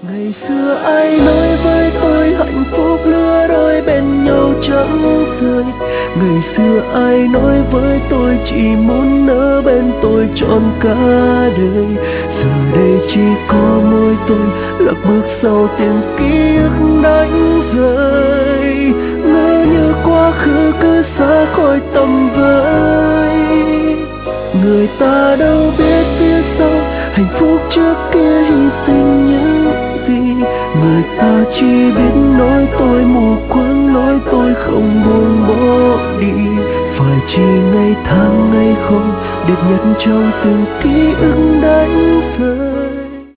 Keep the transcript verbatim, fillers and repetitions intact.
Ngày xưa ai nói với tôi hạnh phúc lứa đôi bên nhau chẳng rời. Ngày xưa ai nói với tôi chỉ muốn ở bên tôi trọn cả đời. Giờ đây chỉ có môi tôi lạc bước sau tiếng ký ức đánh rơi. Ngỡ như quá khứ cứ xa khỏi tầm với. Người ta đâu biết phía sau hạnh phúc trước kia hy sinh những gì. Người ta chỉ biết nói tôi mù quáng, nói tôi không buông bỏ đi. Phải chỉ ngày tháng ngày không đẹp nhất trong từng ký ức đánh rơi.